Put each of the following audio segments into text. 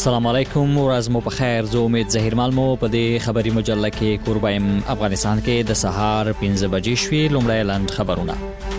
السلام علیکم ورځ مو په خیر. زه امید زهیرمل مو په دې خبري مجله کې کوربایم. افغانستان کې د سهار 5 بجې شوي. لومړی لاند خبرونه.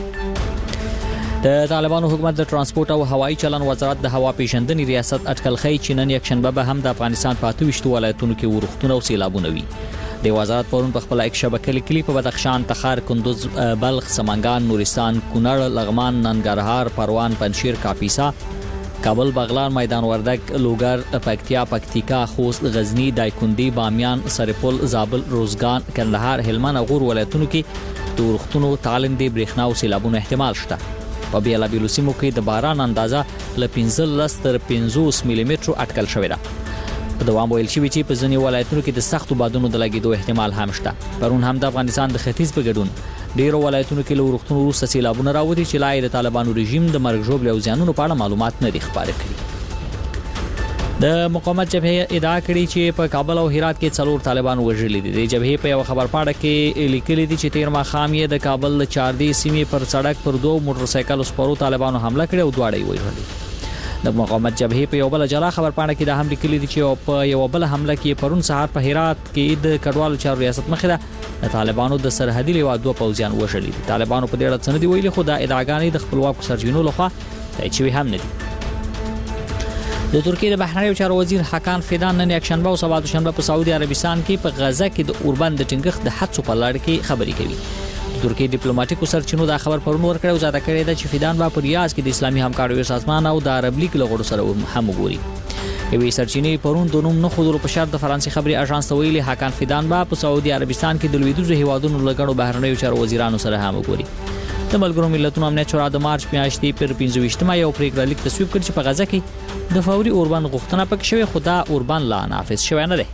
د طالبانو حکومت د ترانسپورت او هوایي چلن وزارت د هوا پیژندنې ریاست اټکل خی چې نن یک شنبه به هم د افغانستان په 28 ولایتونو کې ورښتونه او سیلابونه وي. د وزارت پرون په خپل یک شبکې لیکلي په بدخشان، تخار، کندوز، بلخ، سمنګان، نورستان، کونړ، لغمان، ننګرهار، پروان، پنجشیر، کاپیسا، کابل، بغلان، میدان وردک، لوګر، پکتیا، پکتیکا، خوست، غزنی، دایکندی، بامیان، سرپل، زابل، روزګان، کندهار، هلمند او غور ولایتونو کې د ورښتونو، تالندې، برېښنا او سیلابونو احتمال شته. په بیلابیلو سیمو کې د باران اندازه له 15 تر 50 ملي مترو اټکل شوې ده. په دوام ویل شوی چې په ځینې ولایتونو کې د سختو بادونو د لګیدو احتمال هم شته. پرون هم د افغانستان د ختیځ په ګډون ډیرو ولایتونو کې له ورښتونو وروسته سیلابونه راوړي چې لای د طالبانو رژیم د مرګ ژوبل او زیانونو په اړه معلومات نه دي خبرې کړي. د مقاومت جبهه ادعا کړې چې په کابل او هرات کې څلور طالبان وژلي دي. د جبهه په یو خبرپاڼه کې لیکلي دي چې 13 ماښام یې د کابل له چاردی سیمې پر سړک پر 2 موټر سایکل سپرو طالبانو حمله کړې او دواړه یې وژلي. د مقاومت جبهه په یو بل جلا خبرپاڼه کې د هم لیکلي دي چې په یو بل حمله کې پرون سهار په هرات کې د کډوالو چارو ریاست مخه د طالبانو د سرحدي لیوا 2 پوځیان وژلي دي. طالبانو په دې اړه څه نه دی ویلي، خو د ادعاګانې د خپلواکو سرچینو لخوا تایید شوی هم نه دي. د ترکیې د بهرنیو چارو وزیر حکان فیدان نن یک شنبه او سبا دوشنبه په سعودي عربستان کې په غزه کې د اوربند د ټینګښت د حادثو په لړ کې خبرې کوي. د ترکیې ډیپلوماټیکو سرچینو دا خبر پرون ورکړی او زیاته کړې ده چې فیدان با په ریاض کې د اسلامي همکاریو سازمان او د عرب لیگ له غړو سره هم وګوري. یوې سرچینې پرون د نوم نه خودرو په شرط د فرانسې خبري اژانس ته ویلي حکان فیدان با په سعودي عربستان کې د لویدیځو هیوادونو لګړو بهرنیو چارو وزیرانو سره هم وګوري. د ملګرو ملتونو امنیت شورا د مارچ میاشتې پر 25مه یو پریکړه لیک تصویب کړ چې په غزه کې د فوري اوربند غوښتنه پکې شوی، خو دا اوربند لا نافذ شوی نه دی.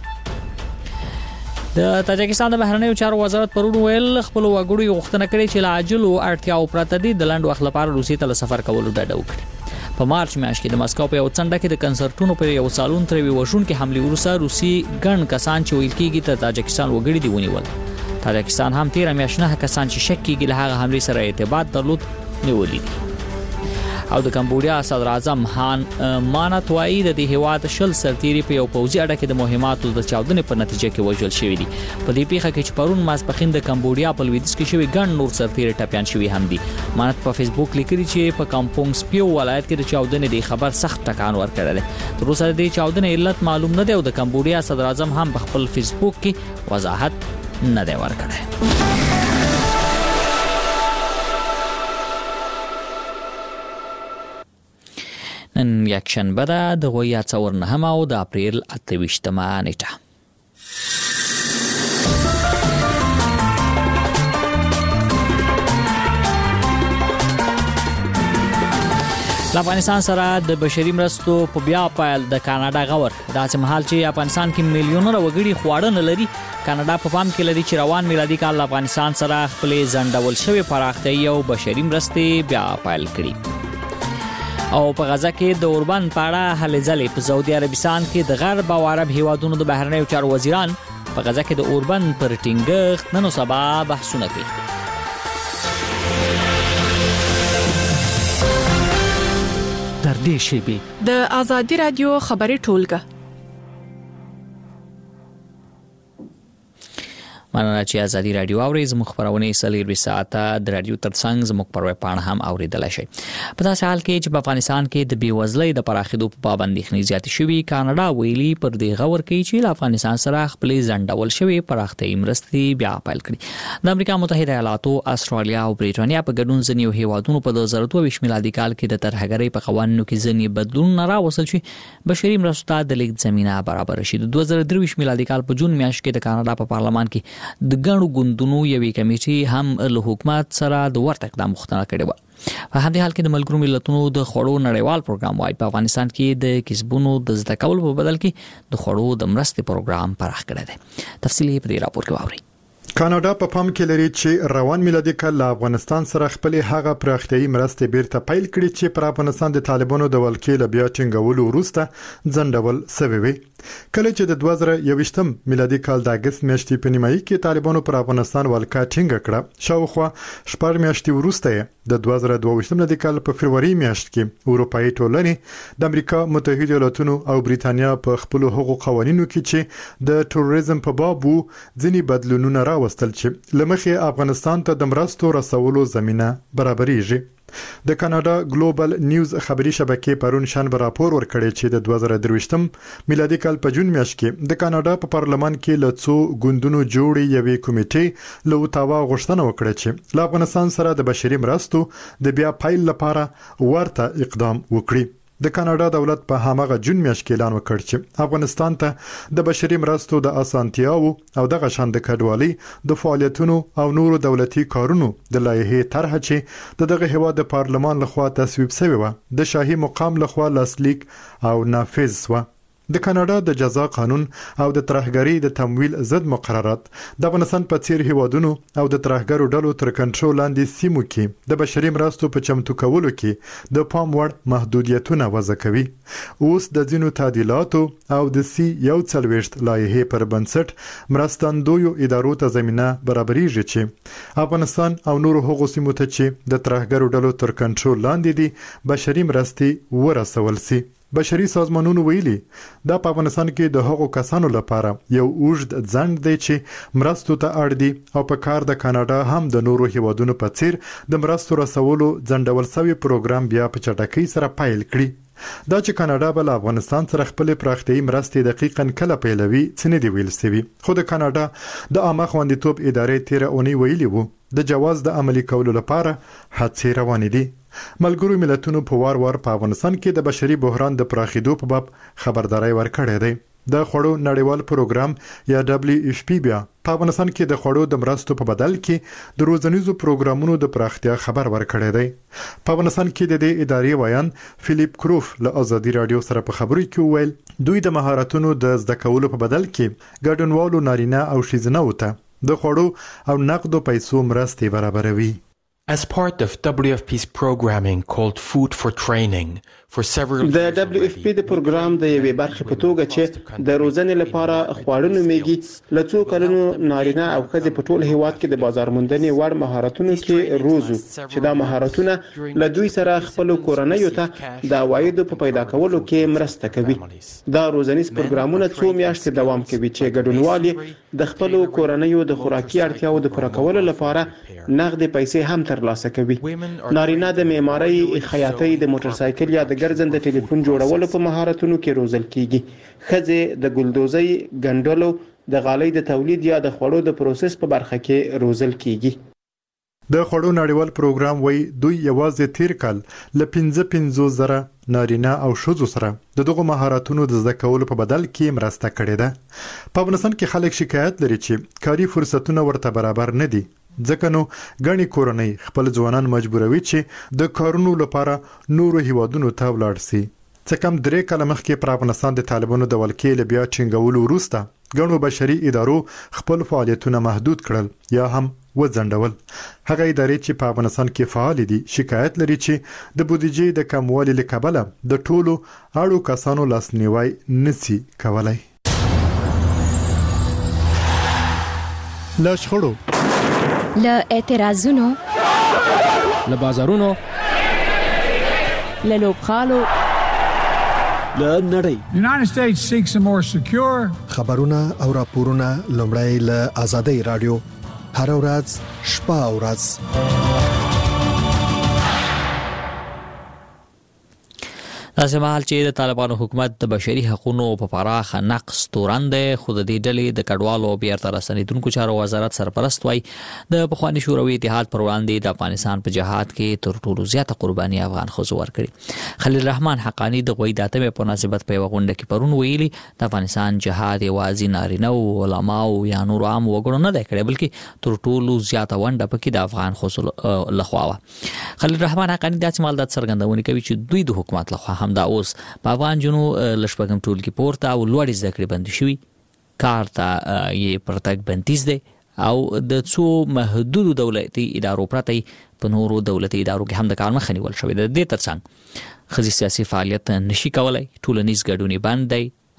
د تاجکستان د بهرنیو چارو وزارت پرون ویل خپل وګړو غوښتنه کړې چې لاجل او اړتیاو پرته دي د لنډ وخت لپاره روسي ته سفر کولو ډاډ وکړي. په مارچ میاشت کې د مسکو په یو څنډه کې د کنسرټونو په یو سالون تر وی وشون کې حمله وروسته روسي ګڼ کسان چې ویل کېږي ته تاجکستان وګړي دی ونیول. تاجکستان هم 13 میاشت نه کسان چې شک کېږي له هغه حمله سره ارتباط درلود نیولې دي. او د کمبودیا صدر اعظم هان مانت وایي د دې هیواد شل سرتيري په یو پوځي اډه کې د مهماتو د چاودنې په نتیجه کې وژل شوی دي. په دې پیښه کې چې پرون ماسپخین د کمبودیا په لویدیځ کې شوی ګڼ نور سرتيري ټپيان شوی هم دي. مانت په فیسبوک لیکلي چې په کمپونګ سپیو ولایت کې د چاودنې د خبر سخت ټکان ورکړل. تر اوسه د چاودنې علت معلوم نه دی او د کمبودیا صدر اعظم هم په خپل فیسبوک کې وضاحت نه دی ورکړی. نن یک شنبه ده د غویا څور نهمه او د اپریل 28مه نیټه. افغانستان سره د بشري مرستو په بیا پایل د کاناډا غور داسې مهال چې افغانستان کې میلیونونه وګړي خواړه نه لري. کاناډا په پام کې لري چې روان میلادي کال افغانستان سره خپل ځنډول شوی پراختیايي او بشري مرستې بیا پایل کړي. او په غزه کې د اوربند پاړه هلې ځلې په سعودي عربستان کې د غرب او عرب هیوادونو د بهرنیو چارو وزیران په غزه کې د اوربند پر ټینګښت نن سبا بحثونه کوي. در دې شیبي د آزادي رادیو خبري ټولګه مننه چې ازادي رادیو اوري. زموږ خبرونه سلیری ساعته د رادیو ترڅنګ زموږ پر ویب پاڼه هم اوریدلای شئ. په داسې حال کې چې په افغانستان کې د بیوزلۍ د پراخېدو په پابندۍ خني زیاتې شوي، کاناډا ویلي پر دې غور کوي چې له افغانستان سره خپل ځنډول شوی پراختیايي مرستې بیا پیل کړي. د امریکا متحده ایالاتو، استرالیا او بریټانیا په ګډون ځینې هیوادونو په 2022 میلادي کال کې د ترهګرۍ په قوانینو کې ځینې بدلون راوستل چې بشري مرستو د لیک زمينه برابر شي. د 2023 میلادي کال په جون میاشت کې د کاناډا په پارلمان کې د ګڼو ګوندونو یوې کمیټې هم له حکومت سره د ورته اقدام غوښتنه کړې و. په همدې حال کې د ملګرو ملتونو د خوړو نړیوال پروګرام وايي په افغانستان کې د کسبونو د زده کولو په بدل کې د خوړو د مرستې پروګرام پراخ کړی دی. تفصیلي په دې راپور کې واورئ. کاناډا په پام کې لري چې روان میلادي کال له افغانستان سره خپل هغه پراختیايي مرستې بیرته پیل کړي چې پر افغانستان د طالبانو د ولکې له بیا ټینګولو وروسته ځنډول شوی وي. کله چې د 2021 میلادي کال د اگست میاشتې په نیمایي کې طالبانو پر افغانستان ولکه ټینګه کړه، شاوخوا 4 میاشتې وروسته د 2022 میلادي کال په فروری میاشت کې اروپאי ټولنې د امریکا متحده ایالاتونو او بریتانیا په خپل حقوقي قوانینو کې چې د تروریزم په باب ځینی بدلونونه راوستل چې لمخې افغانستان ته د مرستو رسولو زمينه برابرېږي. د کاناډا ګلوبل نیوز خبري شبکې پرون شنبه راپور ورکړی چې د 2023 میلادي کال په جون میاشت کې د کاناډا په پارلمان کې له څو ګوندونو جوړې یوې کمیټې له اوتاوا غوښتنه وکړه چې له افغانستان سره د بشري مرستو د بیا پایل لپاره ورته اقدام وکړي. د کاناډا دولت په هماغه جون میاشت کې اعلان وکړ چې افغانستان ته د بشري مرستو د اسانتیاو او د غشند کډوالۍ د فعالیتونو او نورو دولتي کارونو د لایحې طرح چې دغه هیواد د پارلمان لخوا تصویب شوی و د شاهي مقام لخوا لاسلیک او نافذ و. د کاناډا د جزا قانون او د ترهګرۍ د تمویل ضد مقررات د افغانستان په څیر هیوادونو او د ترهګرو ډلو تر کنټرول لاندې سیمو کې د بشري مرستو په چمتو کولو کې د پام وړ محدودیتونه وضع کوي. اوس د ځینو تعدیلاتو او د C140 لایحې پر بنسټ مرستندویو ادارو ته زمينه برابرېږي چې افغانستان او نورو هغو سیمو ته چې د ترهګرو ډلو تر کنټرول لاندې دي بشري مرستې ورسول شي. بشري سازمانونو ویلي دا په افغانستان کې د هغو کسانو لپاره یو اوږد ځنډ دی چې مرستو ته اړ دي او په کار د کاناډا هم د نورو هیوادونو په څیر د مرستو رسولو ځنډول شوی پروګرام بیا په چټکۍ سره پیل کړي. دا چې کاناډا بل افغانستان سره خپل پراختیايي مرستې دقیقاً کله پیلوي څنګه دی ویل سوي، خو د کاناډا د عامه خوندیتوب ادارې تیر اونۍ ویلي وو د جواز د عملي کولو لپاره هڅې روانې دي. ملګرو ملتونو په وار په افغانستان کې د بشري بحران د پراخېدو په باب خبرداري ورکړې ده. د خوړو نړیوال پروګرام یا WFP بیا په افغانستان کې د خوړو د مرستو په بدل کې د روزنیزو پروګرامونو د پراختیا خبر ورکړی دی. په افغانستان کې د دې ادارې ویان فلیپ کروف له ازادي رادیو سره په خبرو کې ویل دوی د مهارتونو د زده کولو په بدل کې ګډونوالو نارینه او ښځینه ته د خوړو او نقدو پیسو مرستې برابروي. As part of WFP's programming called Food for Training for several د WFP د پروګرام د یوې برخې په توګه چې د روزنې لپاره خواړه میږي له څو کلونو نارینه او ښځې په ټول هیواد کې د بازار موندنې وړ مهارتونو کې روزو چې دا مهارتونه له دوی سره خپل کورنۍ ته د عوایدو په پیدا کولو کې مرسته کوي. دا روزنیز پروګرامونه څو میاشتې دوام کوي چې ګډونوال د خپل کورنۍ د خوراکي اړتیاو د پوره کولو لپاره نقد پیسې هم ترلاسه کوي. نارینه د معمارۍ، خیاطۍ، د موټر سایکل یا د ګرځنده ټلیفون جوړولو په مهارتونو کې روزل کیږي. ښځې د ګلدوزۍ، ګنډلو، د غالۍ د تولید یا د خوړو د پروسس په برخه کې روزل کیږي. د خوړو نړیوال پروګرام وایي دوی یوازې تیر کال ل 55,000 نارینه او ښځو سره دغه مهارتونو د زده کولو په بدل کې مرسته کړې ده. په افغانستان کې خلک شکایت لري چې کاري فرصتونه ورته برابر نه دي، ځکه نو غني کورنۍ خپل ځوانان مجبوروي چې د کارونو لپاره نورو هیوادونو ته ولاړ شي. څه کم 3 کاله مخکې پر افغانستان د طالبانو د ولکې له بیا ټینګولو وروسته غنو بشري ادارو خپل فعالیتونه محدود کړل یا هم وځنډول. هغه ادارې چې په افغانستان کې فعال دي شکایت لري چې د بودیجې د کموالي له کبله د ټولو اړو کسانو لاسنیوي نشي کولای. لا شخړو، له اعتراضونو، له بازارونو، له لوبخالو، له نړۍ. United States seeks a more secure خبرونه او راپورونه لومړی له آزادۍ رادیو هر ورځ شپه او ورځ. داسې مهال چې د طالبانو حکومت د بشري حقوقو په پراخ نقص تورن دی، خو د دې ډلې د کډوالو بیرته راستنیدونکو چارو وزارت سرپرست وایي د پخواني شوروي اتحاد پر وړاندې د افغانستان په جهاد کې تر ټولو زیاته قرباني افغان ښځو ورکړي. خلیل الرحمن حقانی د غوي داتمې په مناسبت په یوه غونډه کې پرون ویلي د افغانستان جهاد یوازې نارینه او علماو یا نور عام وګړو نه دی کړی، بلکې تر ټولو زیاته ونډه پکې د افغان ښځو لخوا وه. خلیل الرحمن حقانی داسې مال د څرګندونې کوي چې دوی د حکومت لخوا دا اوس په افغان جنو لشپږم ټولګي پورته او لوړ زده کړې بند شوي، کار ته یې پرتګ بندیز دی او د څو محدودو دولتي ادارو پرته په نورو دولتي ادارو کې هم د کار مخه نیول شوې ده. د دې ترڅنګ ښځې سیاسي فعالیت نشي کولای، ټولنیز ګډون بند دی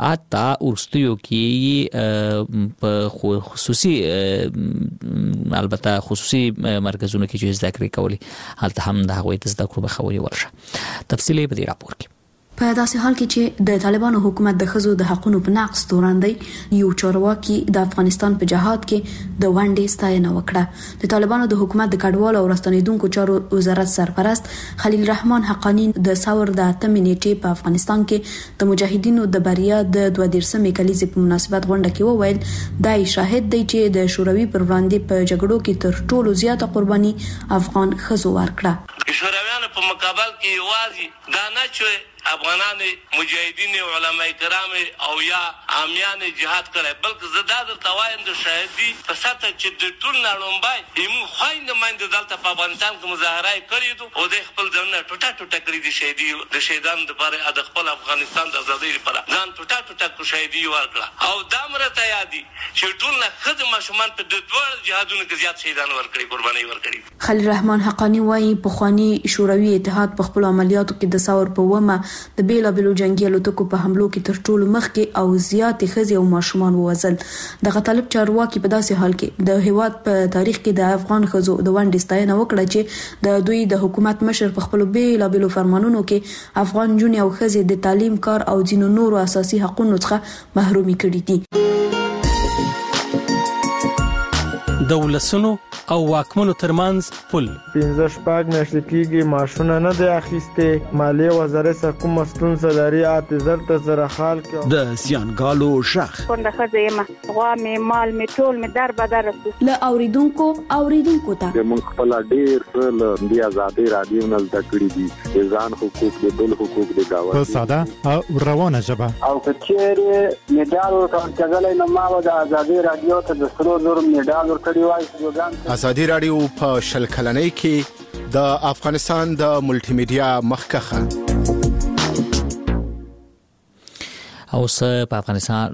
اته ورستیو کې په خصوصي البته خصوصي مرکزونو کې چې زده کړې کولې هلته هم د هغوی د زده کړو بخوري ورشه. تفصیلی په دې راپور کې. په داسې حال کې چې د طالبانو حکومت د ښځو د حقوقو په نقض توراندي یو چارواکي د افغانستان په جهاد کې د ونډې ستاینه وکړه. د طالبانو د حکومت د کډوالو او راستنیدونکو چارو وزارت سرپرست خلیل رحمان حقانی د ثور د 8 نیټې په افغانستان کې د مجاهدینو د بریا د 22مې کلیزې په مناسبت غونډه کې وویل دای شاهد دی چې د شوروي پر وړاندې په جګړو کې تر ټولو زیاته قرباني افغان ښځو ورکړه. شورویانو په مقابل کې یوازې دا نه چې افغانان مجاهدین علماء کرام او یا عامیان جهاد کړي بلکې زدا د توایم د شهادي په ساته چې د ټول نړومبای یم خويند مند دلته په افغانستان کې مظاهره کړي او د خپل ځنه ټوټه ټوټه کړی د شهادي د شهیدانو لپاره د خپل افغانستان د آزادۍ لپاره ځان ټوټه ټوټه کو شهادي ورکړه او دا مرته یادي چې ټول نه خدمت ماشومان په د دوه جهادونو کې زیات شهیدان ورکړي قرباني ورکړي. خلیل رحمان حقانی وايي په خواني شوروي اتحاد په خپل عملیاتو کې د ثور په ومه د بیلابلو جنگي الوتکو په حملو کې تر ټولو مخکې او زیات ښځې او ماشومان ووژل. دغه طالب چارواکي په داسې حال کې د هیواد په تاریخ کې د افغان ښځو د ونډې ستاینه وکړه چې د دوی د حکومت مشر په خپل بیلابلو فرمانونو کې افغان جونې او ښځې د تعلیم کار او ځینو نورو اساسي حقوقو څخه محرومي کړي دي. د ولسونو او واکمنو ترمنځ پل 15 میاشتې کېږي ماشونه نه دی اخیسته مالیه وزارت کوم مستون زلري اعتذار ته زره خال کې د سیانګالو شخ څنګه خزیمه غوا می مال می ټول می در بدر له اوریدونکو ته موږ خپل ډیر څه د آزادۍ رادیو نه زده کړی دي ځان حقوق د بل حقوق د گاوه په ساده او روانه ژبه او کچېره میډال ورکړل نو ما د آزادۍ رادیو ته د سرو نور میډال ورکړی وای. آزادی رادیو په شل کلنۍ کې د افغانستان د ملټي میډیا مخکخه او په افغانستان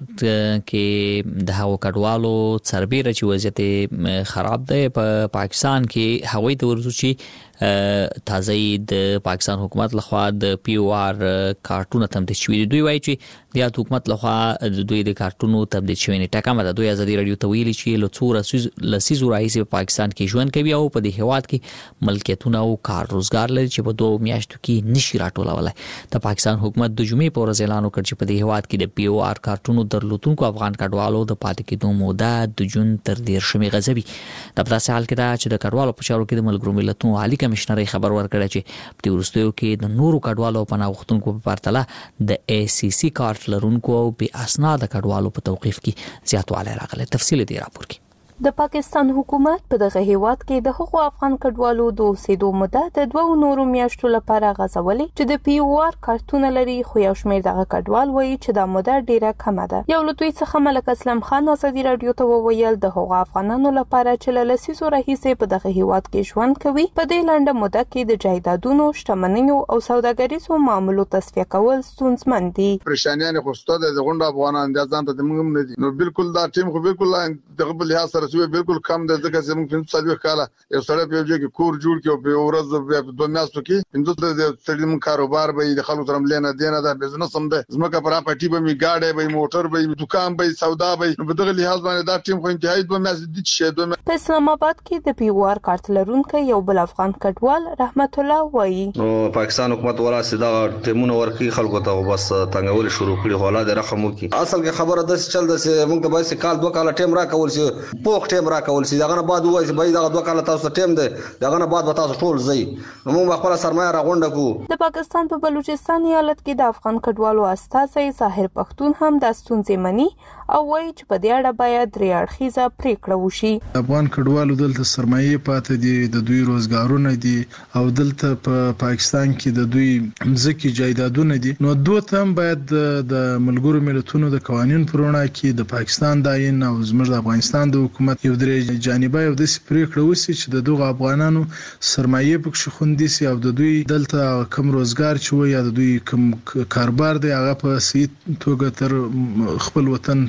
کې د هغو کډوالو سربېره چې وضعیت خراب دی په پاکستان کې هغوی ته ورسو چې تازه د پاکستان حکومت لخوا د پی او آر کارتونه تمدید شوي. دوی وایي چې د حکومت لخوا د دوی د کارتونو تمدید شوي نه ټاکمه ده. دوی آزادي رادیو ته ویلي چې له څو لسیزو راهیسې په پاکستان کې ژوند کوي او په دې هیواد کې ملکیتونه او کار روزګار لري چې په 2 میاشتو کې نشي راټولولای. د پاکستان حکومت د جمعې په ورځ اعلان وکړ چې په دې هیواد کې د پی او آر کارتونو درلودونکو افغان کډوالو د پاتې کېدو موده د جون تر 13 غځوي. د پداسې حال کې دا چې د کډوالو په چارو کې د ملګرو ملتونو عالی کمشنر خبر ورکړی چې په وروستیو کې د نورو کډوالو په پناه په پرتله د ای سی سی کارت لرونکو او بې اسناد کډوالو په توقیف کې زیاتوالی راغلی. تفصیل دې راپور کې. د پاکستان حکومت په دغه هیواد کې د حقوق افغان کډوالو د اوسېدو موده د 2 نورو میاشتو لپاره غځولې چې د پی او آر کارتونه لري خو یو شمېر دغه کډوال وایي چې دا موده ډیره کمه ده. یو له دوی څخه ملک اسلم خان آزادي رادیو ته وویل د حقوق افغانانو لپاره چې له لسیزو راهیسې په دغه هیواد کې ژوند کوي په دې لنډه موده کې د جایدادونو شتمنیو او سوداګریزو معاملو تصفیه کول ستونزمن دي. پریشانیان خو ستاسو د غونډه افغانان د ځان ته موږ نه دي نو بالکل دا ټیم خو بالکل دغه بل لحاظ سره بالکل کم د ځکه چې موږ 45 کاله یو سړی په یوه کې کور جوړ کړو په ورځ په 2 میاشتو کې 15 د سړي کاروبار به د خلکو سره ملينه دینه د بزنس هم ده زموږه پر اپاټي به می گاډي به موټر به دکان به سودا به په دغه لحاظ باندې دا ټیم خو انتهایی 2 میاشتې د شه په اسلام آباد کې د پی او آر کارت لرونکو یو بل افغان کډوال رحمت الله وایي نو پاکستان حکومت ولا سیدا ټیمونه ورکی خلکو ته بس تنګول شروع کړي هولا د رقم وکي اصل کې خبره د چل د موږ به سې کال 2 کال ټیم را کول شي پوخ ټیم را کول شي دغه بعد وایي به دغه 2 کال تاسو ټیم دی دغه بعد تاسو ټول زی نو موږ خپل سرمایه را غونډه کو. د پاکستان په بلوچستان ایالت کې د افغان کډوالو استازي ظاهر پښتون هم د ستونزې مني او وایي چې په دې اړه باید درې اړخیزه پریکړه وشي. افغان کډوالو دلته سرمایه پاتې دي د دوی روزګارونه دي او دلته په پاکستان کې د دوی ځکه جایدادونه دي نو دوی هم باید د ملګرو ملتونو د قوانینو پرونه کې د پاکستان داین او زموږ د افغانستان د حکومت یو درې جانبه یو د پریکړه وسی چې د دوه افغانانو سرمایه پکې خوندي سي او د دوی دلته کم روزګار چوي یا د دوی کم کاروبار دی هغه په سیټ توګه تر خپل وطن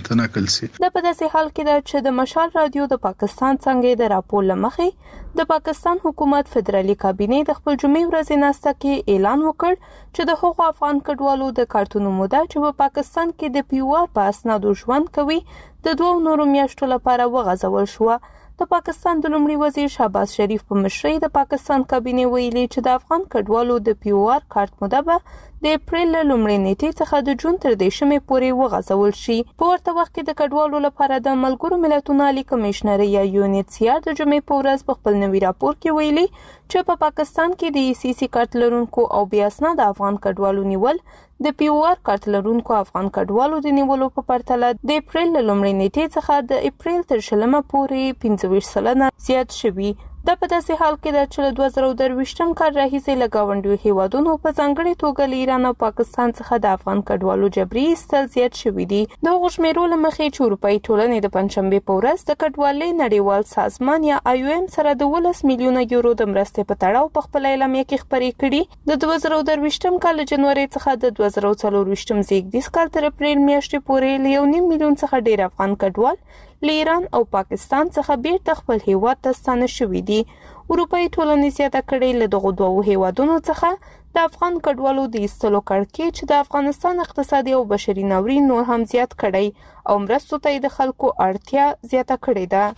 ته نقل شي. د په داسې حال کې ده چې د مشال رادیو د پاکستان څنګه د راپور لمخې د پاکستان حکومت فدرالي کابینه د خپل جمعې ورځې ناسته کې اعلان وکړ چې د هغو افغان کډوالو د کارتونو موده چې په پاکستان کې د پیوار په اسنادو ژوند کوي د 2 نورو میاشتو لپاره وغځول شو. د پاکستان د لومړي وزیر شهباز شریف په مشرۍ د پاکستان کابینه ویلي چې د افغان کډوالو د پیوار کارت موده به د اپریل لومړۍ نیټې څخه د جون تر 10 پورې وغځول شي. په ورته وخت کې د کډوالو لپاره د ملګرو ملتونو عالی کمشنر یا UNHCR د جمعې په ورځ په خپل نوي راپور کې ویلي چې په پاکستان کې د ECC کارت لرونکو او بیا اسناد افغان کډوالو نیول د پیوار کارت لرونکو افغان کډوالو د نیولو په پرتله د اپریل لومړۍ نیټې څخه د اپریل تر 10 پورې 25% زیات شوي. دا په داسې حال کې ده چې له 2023 کال راهیسې له ګاونډیو هیوادونو په ځانګړې توګه له ایران او پاکستان څخه د افغان کډوالو جبري ایستل زیات شوي دي. د هغو شمیرو له مخې چې اروپایي ټولنې د پنجشنبې په ورځ د کډوالۍ نړیوال سازمان یا IOM سره د 12 میلیونه یورو د مرستې په تړاو په خپل اعلامیه کې خبرې کړي. د 2023 کال جنوري څخه د 2024 زیږدیز کال تر اپریل میاشتې پورې له 1.5 میلیون څخه ډیر افغان کډوال له ایران او پاکستان څخه بیرته خپل هیواد ته ستانه شوي دي. اروپایي ټولنې زیاته کړې له دغو دوو هیوادونو څخه د افغان کډوالو د ایستلو کړکېچ چې د افغانستان اقتصادي او بشري ناورین نور هم زیات کړی او مرستو ته د خلکو اړتیا زیاته کړې ده.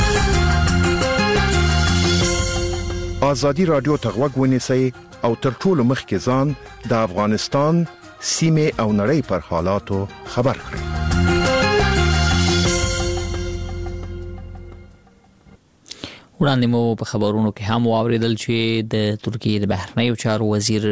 ازادي رادیو ته غوږ ونیسئ او تر ټولو مخکې ځان د افغانستان سیمې او نړۍ پر حالاتو خبر کړئ. وړاندې مو په خبرونو کې هم واوریدل چې د ترکیه د بهرنیو چارو وزیر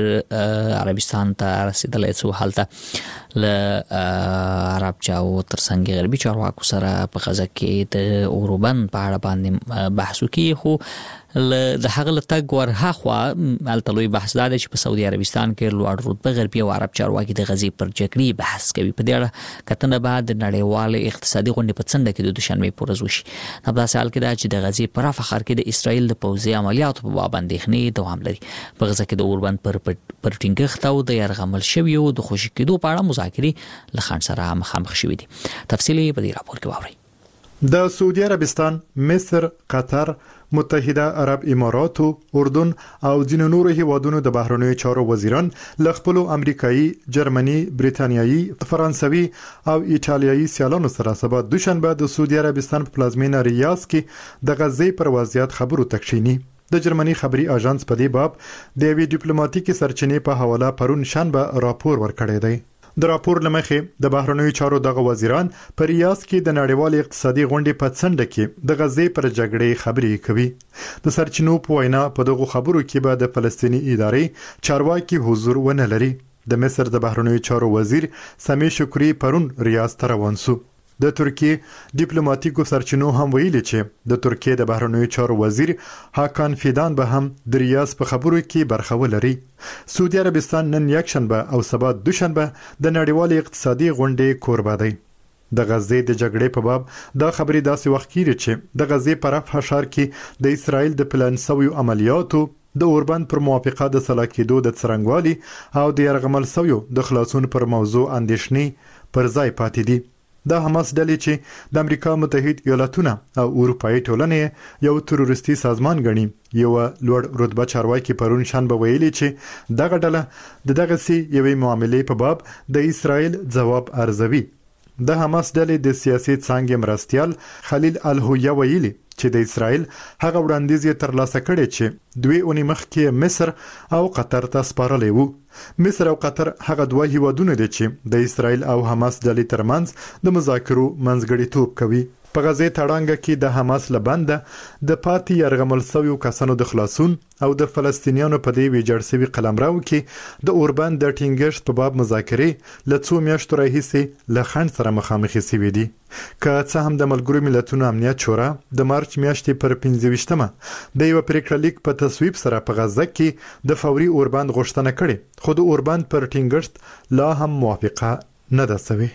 عربستان ته رسیدلی څو حالته له عرب چارو ترڅنګ غربي چارواکو سره په غزه کې د اوربند په اړه باندې بحث وکړي. خو د هغه لتګ ورهاخوا التلوي بحث دا چې په سعودي عربستان کې لوړ رتبه غربي او عرب چارواکي د غزې پر جګړې بحث کوي. په دې اړه کتنه بعد د نړیوال اقتصادي غونډې په څنډه کې د دوشنبه په ورځ وشي. په داسې حال کې دا چې د غزې پر افخر کې د اسرائیل د پوځي عملیاتو په باب اندېښنې دوام لري. په غزه کې د اوربند پر ټینګښت او د يرغمل شویو د خوشی کېدو په اړه مذاکرې لخند سره مخامخ شوې دي. تفصیلی په دې راپور کې واورئ. د سعودي عربستان، مصر، قطر، متحده عرب امارات، اردن او ځینو نورو هیوادونو د بهرنیو چارو وزیران له خپل امریکایي، جرمني، بریتانیایي، فرانسوي او ایټالیایي سیالانو سره سبا دوشنبه د سعودي عربستان په پلازمینه ریاض کې د غزې پر وضعیت خبرو تکشینی. د جرمني خبري اژانس په دې باب د وی ډیپلوماټیکي سرچینې په حواله پرون شنبه راپور ورکړی دی. د راپور لمخې د بهرنیو چارو دغه وزیران په ریاض کې د نړیوال اقتصادي غونډې په څنډه کې د غزې پر جګړې خبرې کوي. د سرچینو په وینا په دغه خبرو کې به د فلسطینی ادارې چارواکي حضور ونه لري. د مصر د بهرنیو چارو وزیر سامي شکری پرون ریاض ته روان شو. د ترکیه ډیپلوماټیکو سرچینو هم ویلي چې د ترکیه د بهرنیو چارو وزیر هاکان فیدان به هم د ریاض په خبرو کې برخه ولري. سعودي عربستان نن یکشنبه او سبا دوشنبه د نړیوال اقتصادي غونډې کوربه دی. د غزې د جګړې په باب دا خبرې داسې وخت کېږي چې د غزې په رفح ښار کې د اسرائیل د پلان شویو عملیاتو د اوربند پر موافقه د سلا کېدو د څرنګوالي او د يرغمل شویو د خلاصون پر موضوع اندېښنې پر ځای پاتې دي. د حماس ډلې چې د امریکا متحده ایالاتونه او اروپאי ټولنې یو تروریستي سازمان ګڼي، یو لوړ رتبه چارواکي پرون شنبه ویلي چې دغه ډله دغه سي یوې معاملې په باب د اسرائیل ځواب ارزوي. د حماس ډلې د سیاسي څانګې مرستيال خلیل الهویه ویلي چې د اسرائیل هغه وړاندیز یې ترلاسه کړی چې دوی اونۍ مخکې مصر او قطر ته سپارلی وو. مصر او قطر هغه دوه هیوادونه دي چې د اسرائیل او حماس ډلې ترمنځ د مذاکرو منځګړیتوب کوي. په غزې تړانګه کې د حماس لبنده د پاتې يرغمل شویو کسانو د خلاصون او د فلسطینیانو په دې ویجاړ شوی قلمرو کې د اوربند د ټینګښت په باب مذاکرې له څو میاشتو راهیسې له خنډ سره مخامخ شوي دي. که څه هم د ملګرو ملتونو امنیت شورا د مارچ میاشتې پر 15مه د یو پریکړه لیک په تصویب سره په غزه کې د فوري اوربند غوښتنه کړې، خو د اوربند پر ټینګښت لا هم موافقه نه ده شوې.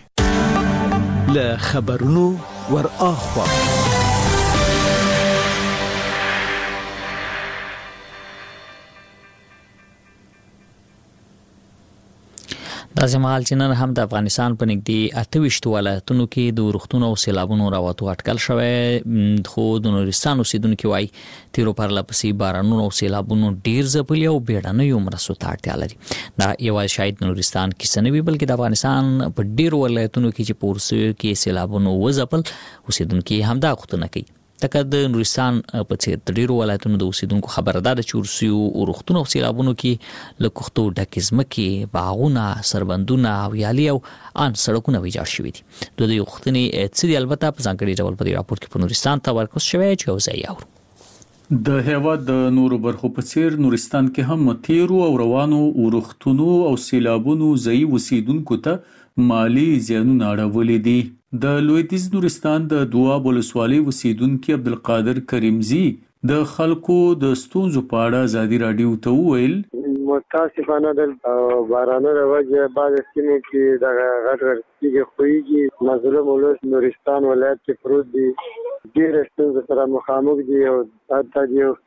له خبرونو ور اخوا دا زمال چې نن هم د افغانستان په نږدې 28 ولایتونو کې د ورښتونو او سیلابونو راوتو اټکل شوی، خو د نورستان اوسیدونکو وايي تیرو پرلپسې بارانونو او سیلابونو ډیر ځپلي او بیړنیو مرستو ته اړتیا لري. دا یوازې شاید نورستان کې نه وي بلکې د افغانستان په ډیر ولایتونو کې چې پورسو کې سیلابونو وځپل اوسیدونکو هم دا غوښتنه کوي. تکه د نورستان په څیر د ډیرو ولایتونو د اوسیدونکو خبردار چې ورسیو ورښتونو او سیلابونو کې له کښتو ډکې ځمکې، باغونه، سربندونه او یالي او ان سړکونه ویجاړ شوي دي. د دې غوښتنې څه دي البته په ځانګړي ډول په دې راپور کې په نورستان تمرکز شوی چې یو ځای اورو. د هیواد د نورو برخو په څیر نورستان کې هم تیرو او روانو ورښتونو او سیلابونو ځای اوسیدونکو ته مالی زیانونه اړولي دي. د لویدیځ نورستان د دواب ولسوالۍ اوسیدونکي عبدالقادر کریمزی د خلکو د ستونزو په اړه ازادي راډیو ته وویل متاسفانه د بارانونو وجه بعض سیمو کې د غټ غټ تیږې خویږي. مظلوم ولس نورستان ولایت کې پروت دی، ډېر ستونزو سره مخامخ دي او حتی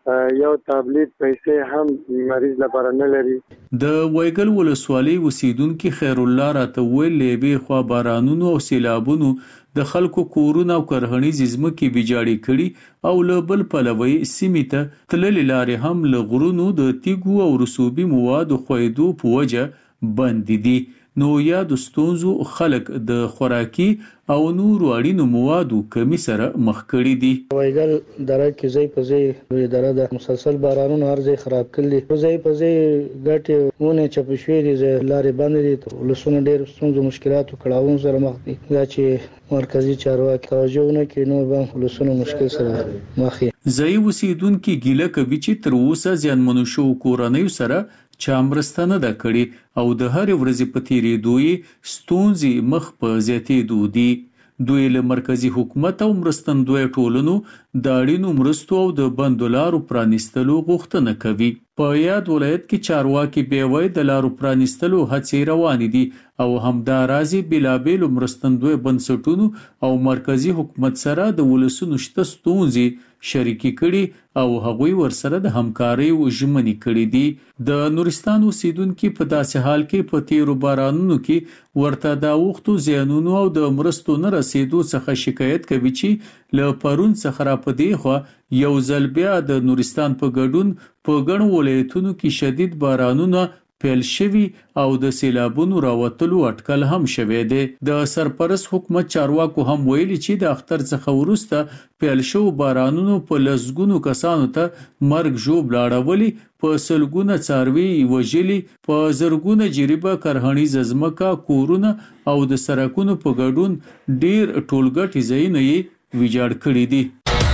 یو تابلیت پیسې هم مریض لپاره نه لري. د وایګل ولسوالۍ اوسیدونکي خیر الله راته ویل لېبې خوا بارانونو او سیلابونو د خلکو کورونه او کرهنیزې ځمکې ویجاړې کړي او له بل پلوه سیمې ته تللې لارې هم له غرونو د تیږو او رسوبي موادو خویدو په وجه بند دي. نو یا د ستونزو خلک د خوراکي او نورو اړینو موادو کمی سره مخ کړي دي. وایګل دره کې ځای په ځای دره د مسلسل بارانونو هر ځای خراب کړي، ځای په ځای ګټې ونه چپ شوې دي، لارې بندې دي، ولسونه ډېر ستونزو مشکلاتو کړاوونو سره مخ دي. دا چې مرکزی چارواکي توجه ونه کړي نو به ولسونه مشکل سره مخ دي. ځای اوسیدونکي ګیله کوي چې تر اوسه زیانمنو شو کورنیو سره چا مرسته نه ده کړې او د هرې ورځې په تیریدو یې ستونزې مخ په زیاتېدو دي. دوی له مرکزی حکومت او مرستندویه ټولنو د اړینو مرستو او د بندو لارو پرانیستلو غوښتنه کوي. په یاد ولایت کې چارواکي بیا وایي د لارو پرانیستلو هڅې روانې دي او همداراز بېلابېلو مرستندویه بنسټونو او مرکزی حکومت سره د ولسونو شته ستونزې شریکي کړي او هغوی ورسره د همکارۍ ژمنې کړي دي. د نورستان اوسیدونکي په داسې حال کې په تیرو بارانونو کې ورته د اوښتو زیانونو او د مرستو نه رسیدو څخه شکایت کوي چې له پرون څخه را په دې خوا یو ځل بیا د نورستان په ګډون په ګڼو ولایتونو کې شدید بارانونه پیل شوي او د سیلابونو راوتلو اټکل هم شوی دی. د سرپرست حکومت چارواکو هم ویلي چې د اختر څخه وروسته پیل شو بارانونو په لسګونو کسانو ته مرګ ژوبله اړولي، په سلګونه څاروي وژلي، په زرګونه جریبه کرهنیزه ځمکه، کورونه او د سړکونو په ګډون ډیر ټولګټي ځایونه یې ویجاړ کړي دي.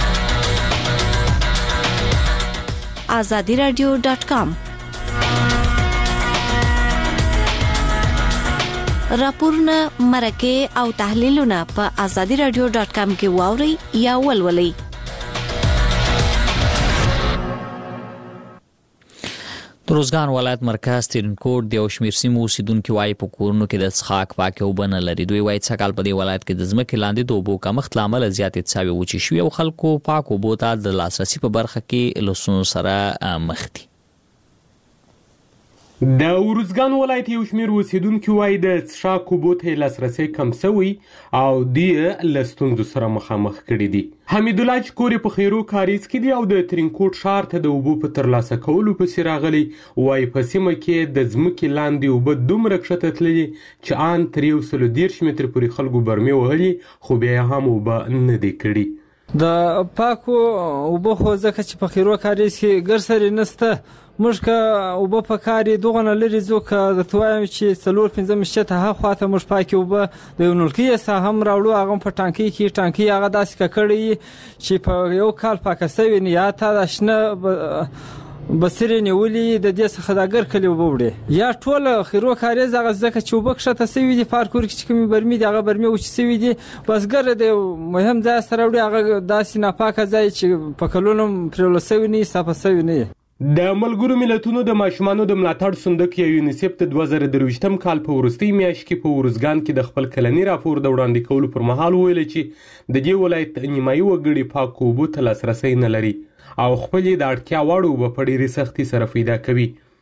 azadiradio.com راپورونه، مرکې او تحلیلونه په azadiradio.com کې واورئ یا ولولئ. د روزګان ولایت مرکز ترینکوټ د یو شمېر سیمو اوسیدونکي وایي په کورونو کې د څښاک پاکې اوبه نه لري. دوی وایي سږ کال په دې ولایت کې د ځمکې لاندې د اوبو کمښت له امله زیاتې څاوې وچې شوي او خلکو پاک اوبو ته د لاسرسي په برخه کې له ستونزو سره مخ دي. د ورزګان ولایت یو شمېر اوسیدونکي وایي د څښاک اوبو ته لاسرسی کم سوی او دوی له ستونزو سره مخامخ کړي دي. حمید الله چې کور په خیرو کاریز کې دی او د ترینکوټ ښار ته د اوبو په ترلاسه کولو پسې راغلی، وایي په سیمه کې د ځمکې لاندې اوبه دومره کښته تللي چې ان تر 130 متره پورې خلکو برمې وهلي خو بیا هم اوبه نه دی کړي. د پاکو اوبه خو ځکه چې په خیرو کاریز کې ګرسرې نسته، موږ که اوبه په کار یې دغه نه لرې ځو، که درته وایم چې 4-5 میاشتې ها خواته موږ پاکې اوبه د یو نلکي ساه هم راوړو، هغه په ټانکۍ کې ټانکۍ هغه داسې ککړې چې په یو کال پاکه سوې نه، یا تا د شنه بسرې نیولې د دې څخه د ګرکلې اوبه وړې، یا ټول خیرو کاریز هغه ځکه چې اوبه کښته سوي دي، پارکور کې چې کومې برمې دي هغه برمې وچې سوي دي، بس ګره د مهم ځای سره وړي، هغه داسې ناپاکه ځای چې په کلونو پرېوله سوي نه وي، صافه سوي نه وي. د ملګرو ملتونو د ماشومانو د ملاتړ صندوق یا یونیسف د 2023 کال په وروستۍ میاشت کې په ورزګان کې د خپل کلني راپور د وړاندې کولو پر مهال ویل چې د دې ولایت نیمایي وګړي پاکو اوبو ته لاسرسی نه لري او خپلې د اړتیا وړ اوبه په ډېرې سختۍ سره پیدا کوي.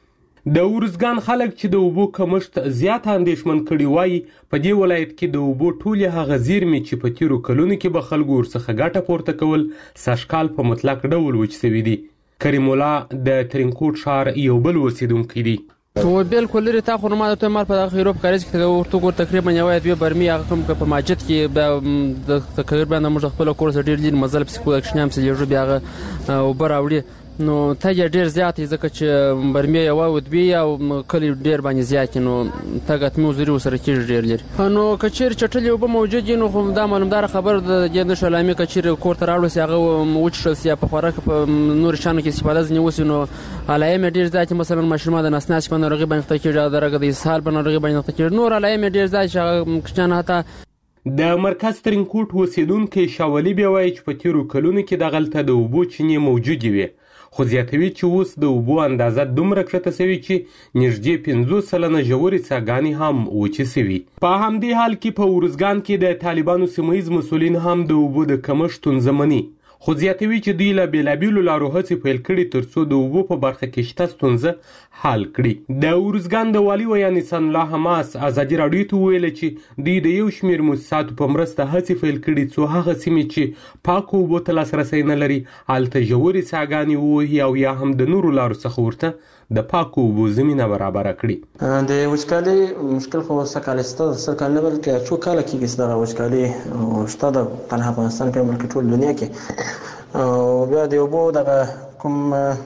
د ورزګان خلک چې د اوبو کمښت زیات اندېښمن کړي وایي په دې ولایت کې د اوبو ټولې هغه زیرمې چې په تیرو کلونو کې به خلکو ورڅخه ګټه پورته کول سږکال په مطلق ډول وچ سوي دي. کریم الله د ترینکوټ ښار یو بل اوسیدونکی دی. تو بالکل لري تا خو ما ته مال په دغه یورپ کاریز کې ورته تقریبا یو دوه برمي هغه کوم په ماجد کې د تقریبا موږ خپل کورس ډیر لري مزل پسکو اکشنام سره یو بیا او براوړي نو ته ډیر زیات ځکه چې برمي یو او دوی او کلی ډیر باندې زیات نو تاګت مو زری وسره کې ډیر لري نو کچیر چټلی وب موجود نو خو دا معلومدار خبر د جند شلامي کچیر کور تر اړو سي هغه وچ سي په خوراک په نور شانو کې استفاده ځنی وسنو علایم ډیر زیات مثلا مشرومه د نسناس په نورغي باندې تکي درګه د سال په نورغي باندې تکي نور علایم ډیر زیات کچان هتا د مرکز ترینکوټ اوسیدونکي شاولي بیا وایي چې په تیرو کلونو کې د غلطه د اوبو چینې موجودې وي خو زیاتوي چې اوس د اوبو اندازه دومره کښته سوي چې نږدې 50 سلنه ژورې څاګانې هم وچې سوي. په همدې حال کې په ورزګان کې د طالبانو سیمه ییز مسؤلین هم د اوبو د کمښت ستونزه مني خو زیاتوي چې دوی له بېلابېلو لارو هڅې پیل کړي تر څو د اوبو په برخه کې شته ستونزه حل کړي. د ورزګان د والي ویان سن الله حماس ازادي راډیو ته وویل چې دوی د یو شمېر مؤسساتو په مرسته هڅې پیل کړي څو هغه سیمې چې پاکو اوبو ته لاسرسی نه لري هلته ژورې څاګانې ووهي او یا هم د نورو لارو څخه ورته د پاکو اوبو زمینه برابره کړي. د وچکالۍ مشکل خو سکال نه بلکې څو کاله کېږي چې دغه وچکالي شته د تنها افغانستان کې بلکې ټول دنیا کې او بیا د اوبو دغه کوم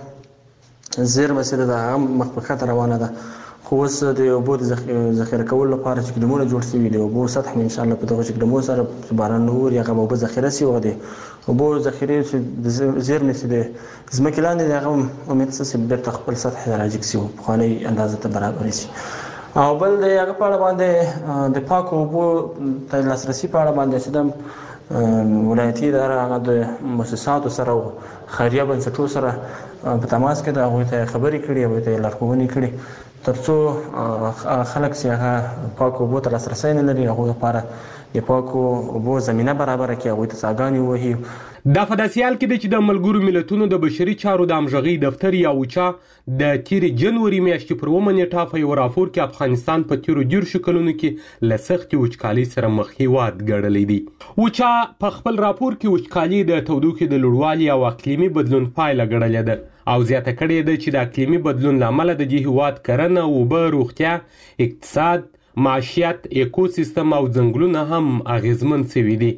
زیرمه چې ده هغه مخ په خطر روانه ده خو اوس د اوبو د ذخیره کولو لپاره چې ګدمونه جوړ شوي دي اوبو سطح مې انشاءالله په دغه چې ګدمو سره باران نه اوري هغه اوبه ذخیره شي او د اوبو ذخیرې چې زیرمې چې د ځمکې لاندې دي هغه امید چې بیرته خپل سطح راجګ شي او پخوانۍ اندازه ته برابر شي. او بل د هغه په اړه باندې د پاکو اوبو ته لاسرسي په اړه باندې چې د ولایتي اداره هغه د مؤسساتو سره او خیریه بنسټونو سره په تماس کې د هغوی ته خبرې کړي هغوی ته لارښوونې کړي تر څو خلک چې هغه پاکو اوبو ته لاسرسی نه لري هغوی لپاره د پاکو اوبو زمینه برابره کړي هغوی ته څاګانې ووهي. دا په داسې حال کې دی چې د ملګرو ملتونو د بشري چارو د همغږۍ دفتر یا اوچا د تیرې جنوري میاشتې پر 1 نیټه په یو راپور کې افغانستان په تیرو 10 کلونو کې له سختې وچکالۍ سره مخ هېواد ګڼلی دی. اوچا په خپل راپور کې وچکالي د تودوخې د لوړوالي او اقلیمي بدلون پایله ګڼلې ده او زیاته کړې ده چې د اقلیمي بدلون له امله د دې هېواد کرنه اوبه روغتیا اقتصاد معیشت ایکوسیستم او ځنګلونه هم اغیزمن شوي دي.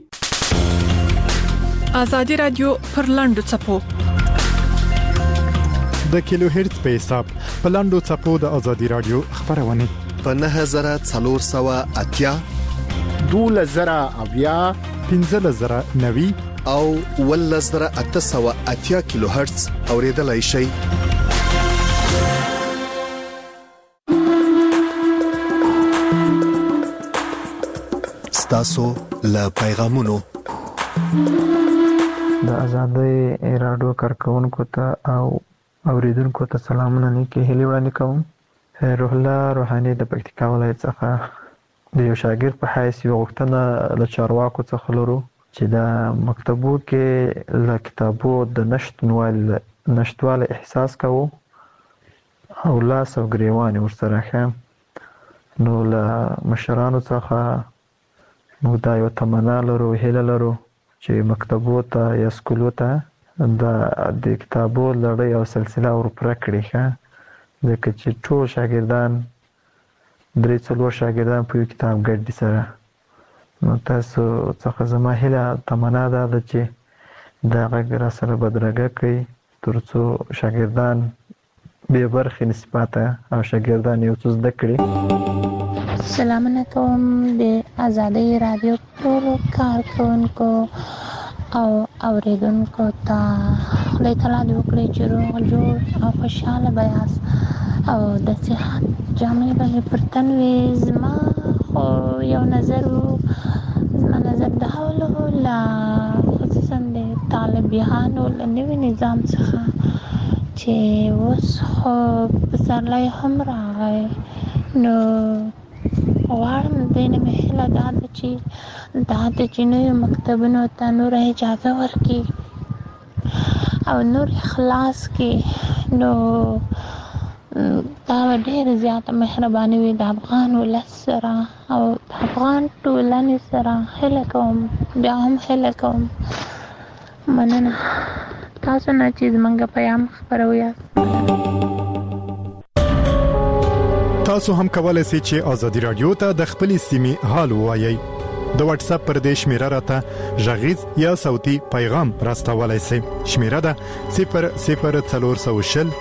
ازادي رادیو پر لاندو چپو د کیلو هرتز په حساب په لاندو چپو د ازادي رادیو خبرونه په 9480 12000 15090 او 11880 کیلو هرتز اوریدلای شئ. تاسو له پیغامونو د ازادي رادیو کارکونکو ته او اوریدونکو ته سلامونه نیکی هیله وړاندې کوم. روح الله روحاني د پکتیکا ولایت څخه د یو شاګرد په حیث یو غوښتنه له چارواکو څخه لرو چې د مکتبو کې له کتابو د نشټوالي احساس کوو او لاس او ګریوان ورسره ښه نو له مشرانو څخه موږ دا یو تمنا لرو هیله لرو چې مکتبو ته یا سکولو ته د کتابو لړۍ او سلسله ورپوره کړي ښه ځکه چې ټول شاګردان 3-4 شاګردان په یو کتاب ګډ دي سره نو تاسو څخه زما هیله تمنا ده چې دا غږ راسره بدرګه کړئ تر څو شاګردان بې برخې نشي پاته او شاګردان یو څه زده کړي. سلامونه کوم د ازادي رادیو ټولو کارکونکو او اوریدونکو ته خدای تعالی دې وکړي چې روغ جوړ او خوشحاله به یاست او د صحت جامې به مې پر تن وي. زما خو یو نظر زما نظر دا و خصوصا د طالبانو له نوي نظام څخه چې اوس خو پسرلی هم راغی نو غواړم دوی نه مې هیله دا ده چې نویو مکتبونو ته نوره اجازه ورکړي او نور خلاص کړي نو دا ډېر زیاته مهرباني وي د افغان ولس سره او د افغان ټولنې سره. هیله کوم بیا هم هیله کوم مننه تاسو نه چې زمونږ پیغام خپروي. تاسو هم کولای شئ چې آزادي رادیو ته د خپل سیمې حال ووایي. د واتس اپ پر دې شمیره راته ژغیز یا صوتي پیغام راستولای شئ. شمیره ده 00400